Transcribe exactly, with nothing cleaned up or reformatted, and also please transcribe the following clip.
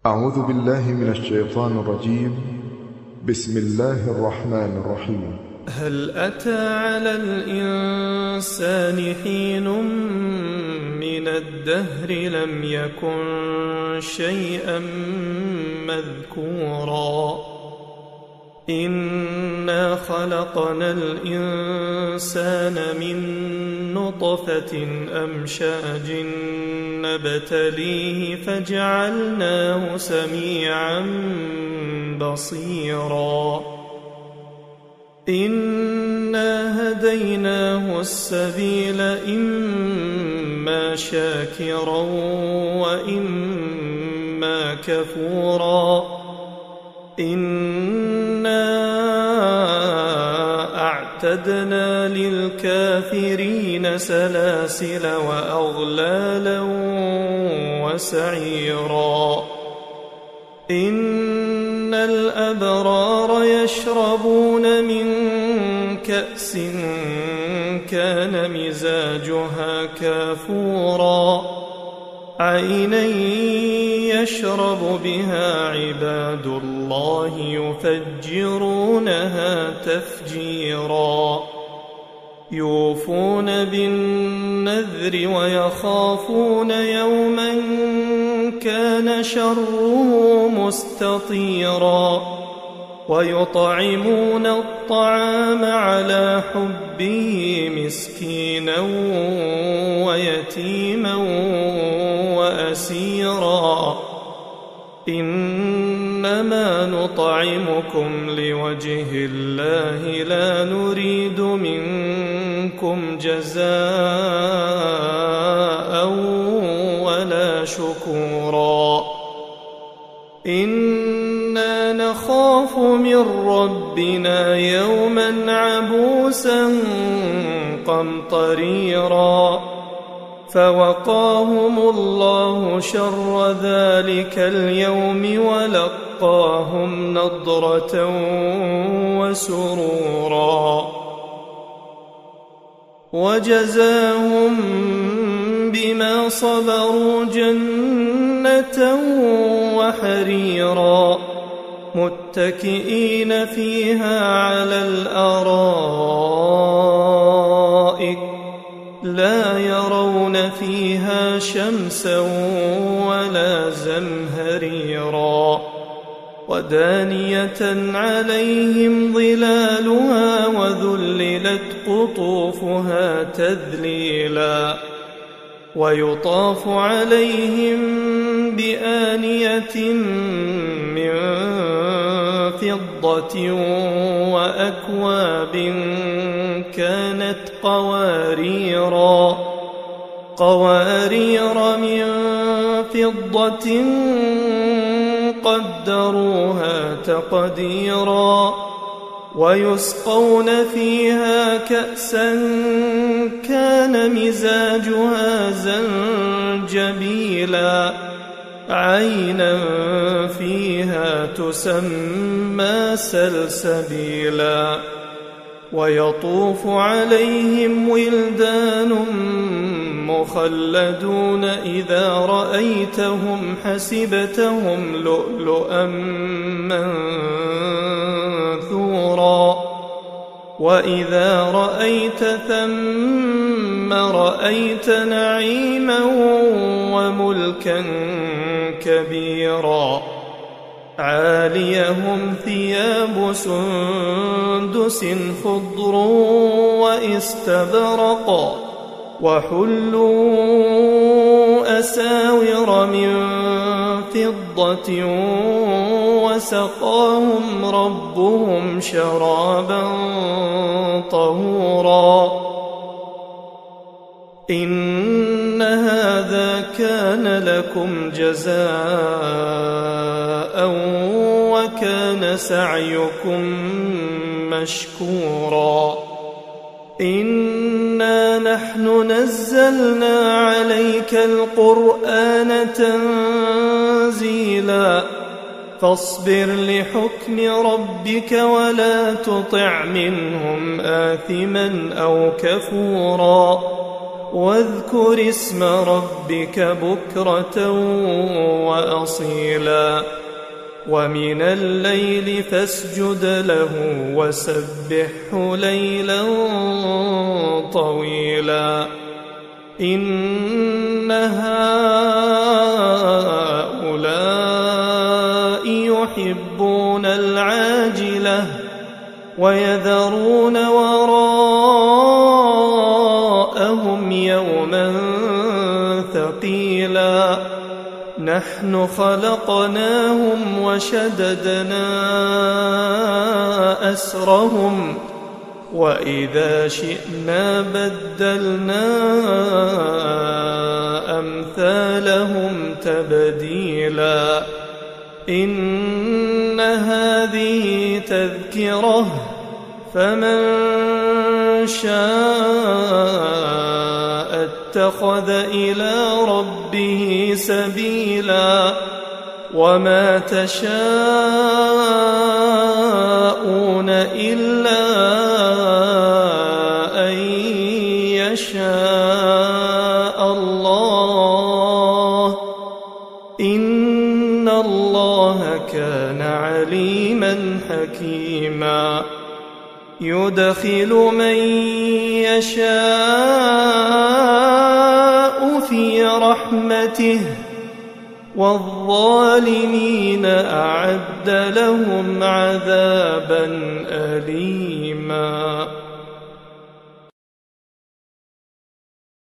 أعوذ بالله من الشيطان الرجيم. بسم الله الرحمن الرحيم. هل أتى على الإنسان حين من الدهر لم يكن شيئا مذكورا إنا خلقنا الإنسان من نطفة أمشاج نبتليه فجعلناه سميعا بصيرا إنا هديناه السبيل إما شاكرا وإما كفورا إنا أعتدنا للكافرين سلاسل وأغلالا وسعيرا إن الأبرار يشربون من كأس كان مزاجها كافورا عينا يشرب بها عباد الله يفجرونها تفجيرا يوفون بالنذر ويخافون يوما كان شره مستطيرا ويطعمون الطعام على حبه مسكينا ويتيما وأسيرا إنما نطعمكم لوجه الله لا نريد منكم جزاء ولا شكورا إنا نخاف من ربنا يوما عبوسا قمطريرا فوقاهم الله شر ذلك اليوم ولقاهم نضرة وسرورا وجزاهم بما صبروا جنة وحريرا متكئين فيها على الأرائك لا يرون فيها شمسا ولا زمهريرا ودانية عليهم ظلالها وذللت قطوفها تذليلا ويطاف عليهم بآنية من فضة وأكواب كانت قواريرا قوارير من فضة قدروها تقديرا ويسقون فيها كأسا كان مزاجها زنجبيلا عينا فيها تسمى سلسبيلا ويطوف عليهم ولدان مخلدون إذا رأيتهم حسبتهم لؤلؤا منثورا وإذا رأيت ثم رأيت نعيما وملكا كبيرا عاليهم ثياب سندس خضر واستبرق وحلوا أساور من فضة وسقاهم ربهم شرابا طهورا إن هذا كان لكم جزاء وكان سعيكم مشكورا إنا نحن نزلنا عليك القرآن تنزيلا فاصبر لحكم ربك ولا تطع منهم آثما أو كفورا واذكر اسم ربك بكرة وأصيلا ومن الليل فاسجد له وسبحه ليلا طويلا إن هؤلاء يحبون العاجلة ويذرون وراءهم يوما ثقيلا نحن خلقناهم وشددنا أسرهم وإذا شئنا بدلنا أمثالهم تبديلا إن هذه تذكرة فمن شاء اتخذ إلى ربه سبيلا وما تشاءون إلا أن يشاء الله إن الله كان عليما حكيما يدخل من يشاء في رحمته والظالمين أعد لهم عذابا أليما.